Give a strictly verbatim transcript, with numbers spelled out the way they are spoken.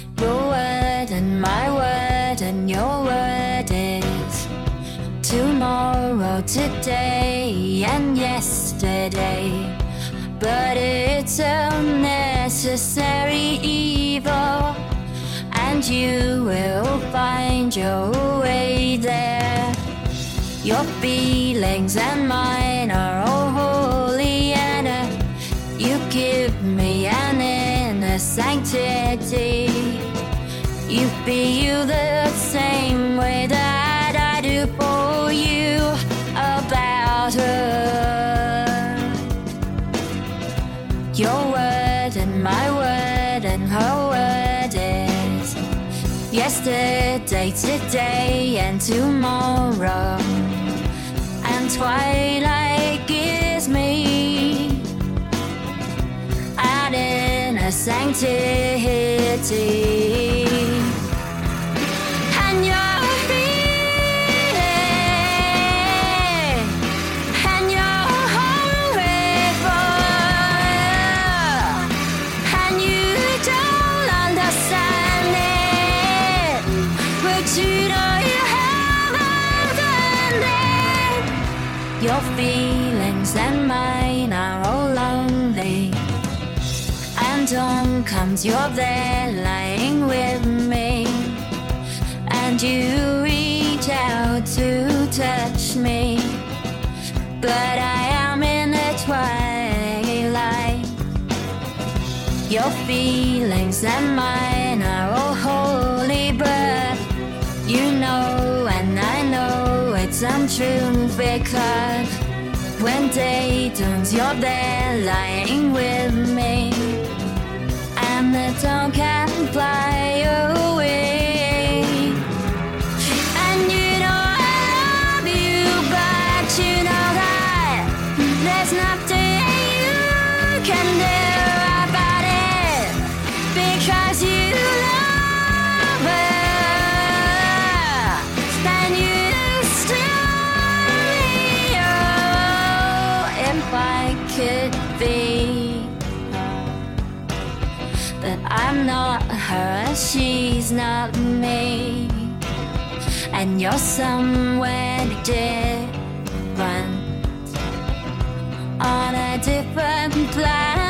Your word and my word and your word is tomorrow, today and yesterday. But it's a necessary evil, and you will find your way there. Your feelings and mine are all holy, and uh, you give me an inner sanctity. You feel the same way that I do for you about her. Your word and my word and her word is yesterday, today and tomorrow. And twilight gives me an inner sanctity. And your feeling, and your hungry for, and you don't understand it, but you know you haven't done it. Your feelings and mine are all lonely, and dawn comes, you're there lying with me, and you reach out to touch me, but I am in the twilight. Your feelings and mine are all holy, but you know and I know it's untrue, because when day dawns, you're there lying with me, and the dawn can fly away. And you know I love you, but you know that there's nothing you can do about it, because you love her, and you still me. Oh, if I could be her, but I'm not her, she's not me, and you're somewhere different, on a different planet.